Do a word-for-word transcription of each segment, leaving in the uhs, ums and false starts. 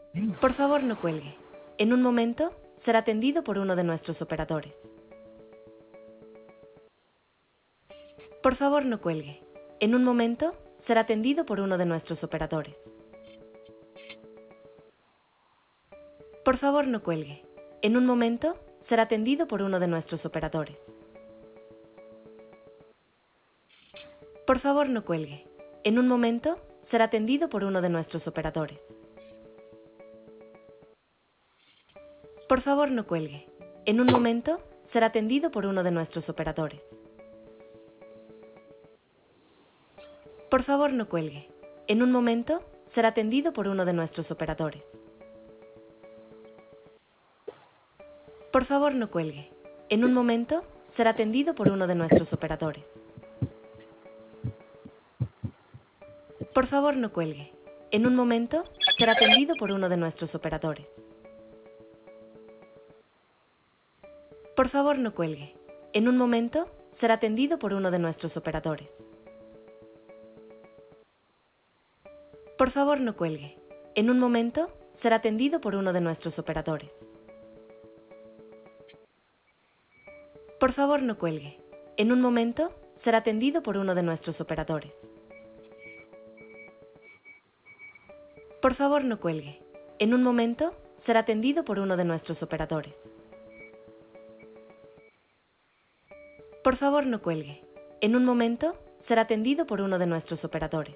Por favor, no cuelgue. En un momento, será atendido por uno de nuestros operadores. Por favor, no cuelgue. En un momento, será atendido por uno de nuestros operadores. Por favor, no cuelgue. En un momento, será atendido por uno de nuestros operadores. Por favor, no cuelgue. En un momento, será atendido por uno de nuestros operadores. Por favor, no cuelgue. En un momento, será atendido por uno de nuestros operadores. Por favor, no cuelgue. En un momento, será atendido por uno de nuestros operadores. Por favor, no cuelgue. En un momento, será atendido por uno de nuestros operadores. Por favor, no cuelgue. En un momento, será atendido por uno de nuestros operadores. Por favor, no cuelgue. En un momento, será atendido por uno de nuestros operadores. Por favor, no cuelgue. En un momento, será atendido por uno de nuestros operadores. Por favor, no cuelgue. En un momento, será atendido por uno de nuestros operadores. Por favor, no cuelgue. En un momento, será atendido por uno de nuestros operadores. Por favor, no cuelgue. En un momento, será atendido por uno de nuestros operadores.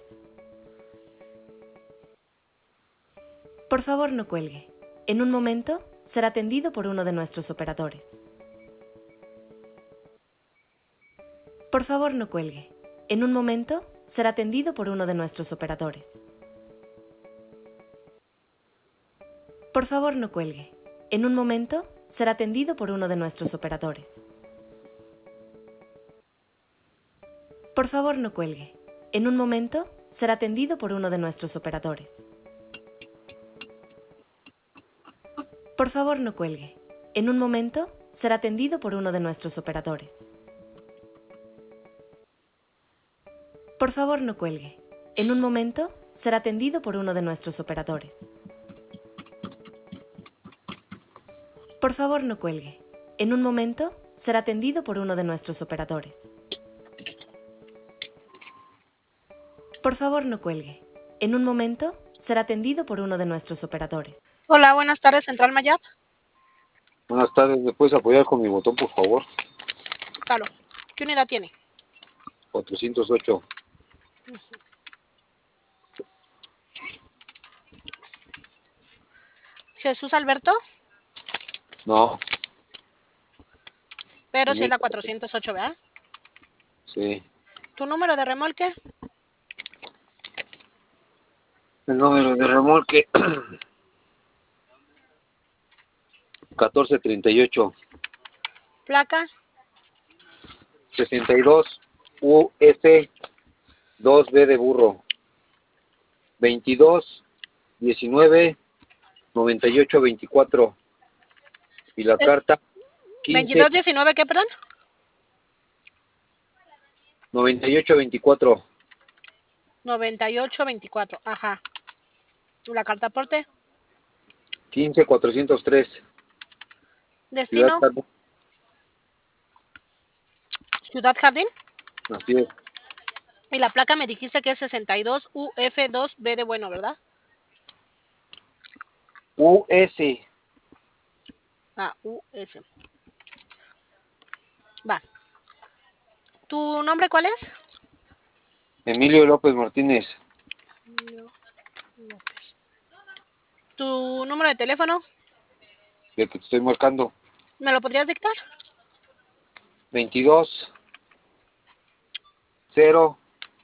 Por favor, no cuelgue. En un momento, será atendido por uno de nuestros operadores. Por favor, no cuelgue. En un momento, será atendido por uno de nuestros operadores. Por favor, no cuelgue. En un momento, será atendido por uno de nuestros operadores. Por favor, no cuelgue. En un momento, será atendido por uno de nuestros operadores. Por favor, no cuelgue. En un momento, será atendido por uno de nuestros operadores. Por favor, no cuelgue. En un momento, será atendido por uno de nuestros operadores. Por favor, no cuelgue. En un momento, será atendido por uno de nuestros operadores. Por favor, no cuelgue. En un momento, será atendido por uno de nuestros operadores. Hola, buenas tardes, Central Mayap. Buenas tardes, ¿me puedes apoyar con mi botón, por favor? Claro. ¿Qué unidad tiene? cuatrocientos ocho. Jesús Alberto, No, pero si es mi- la cuatrocientos ocho, ¿verdad? sí. ¿Tu número de remolque? El número de remolque catorce treinta y ocho. Placa, sesenta y dos U F dos B de burro. veintidós diecinueve noventa y ocho veinticuatro. Y la es carta quince veintidós diecinueve, ¿qué, perdón? noventa y ocho veinticuatro. noventa y ocho veinticuatro, ajá. ¿La carta aporte? quince cuatrocientos tres. Ciudad Destino, Jardín. Ciudad Jardín. Así es. Y la placa me dijiste que es sesenta y dos U F dos B de bueno, ¿verdad? U S. Ah, U S. Va. ¿Tu nombre cuál es? Emilio López Martínez. ¿Tu número de teléfono? El que te estoy marcando. ¿Me lo podrías dictar? veintidós cero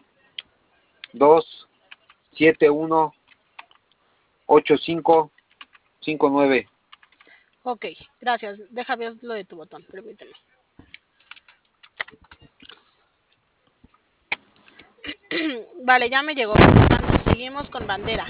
dos siete uno ocho cinco cinco nueve. Ok, gracias. Deja ver lo de tu botón, permíteme. Vale, ya me llegó. Seguimos con bandera.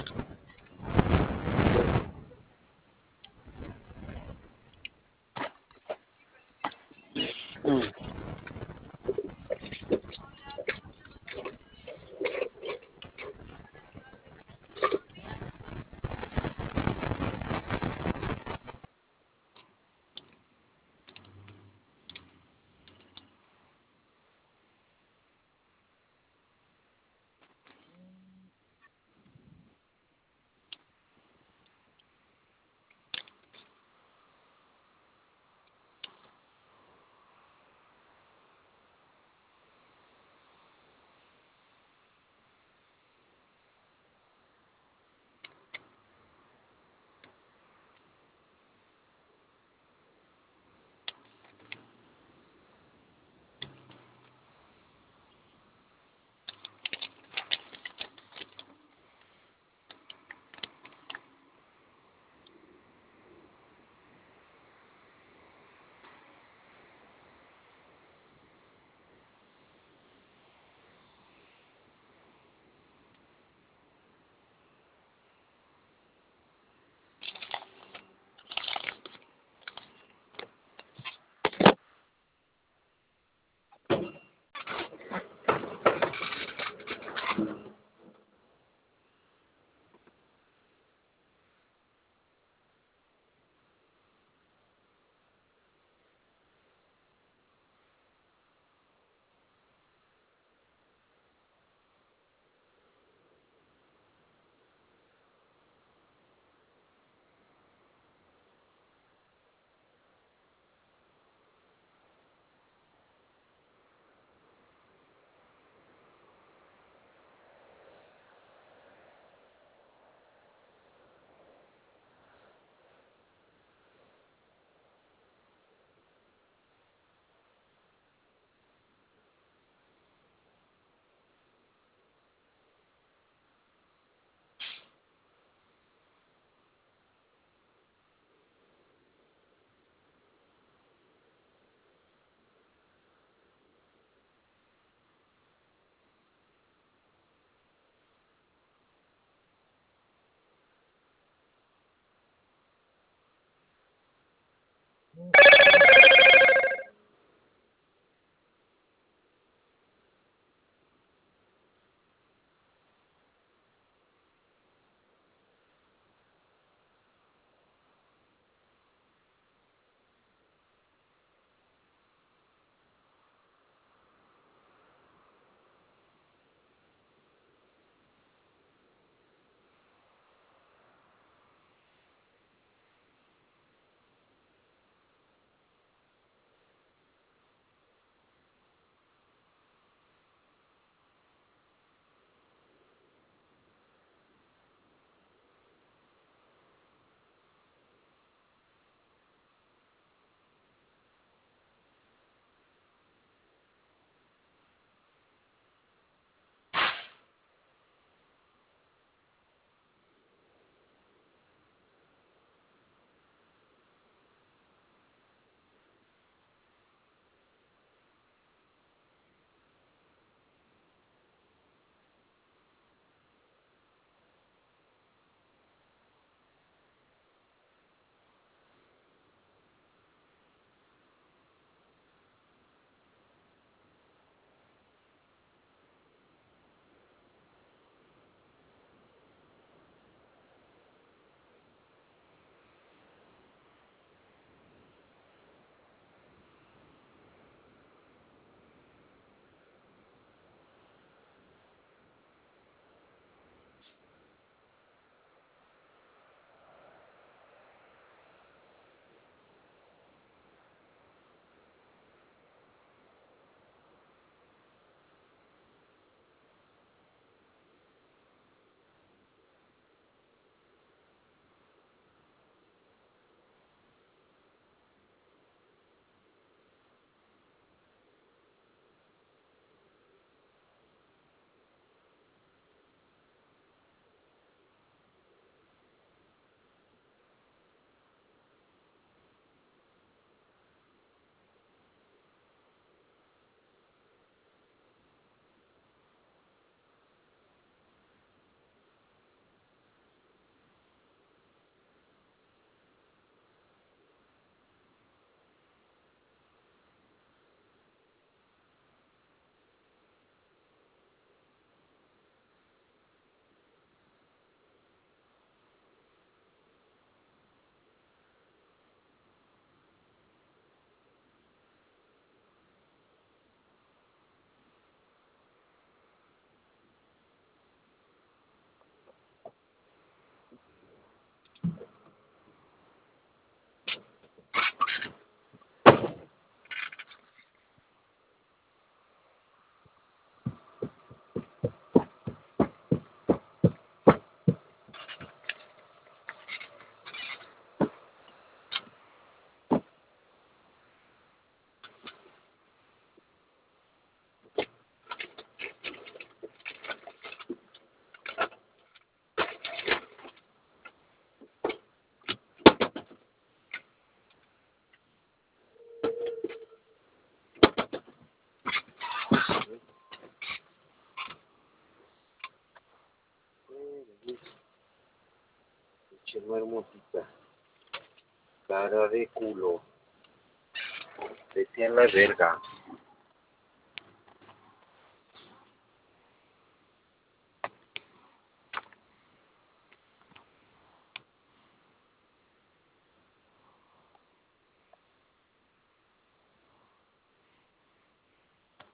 No, hermosita. Cara de culo. Vete a la verga.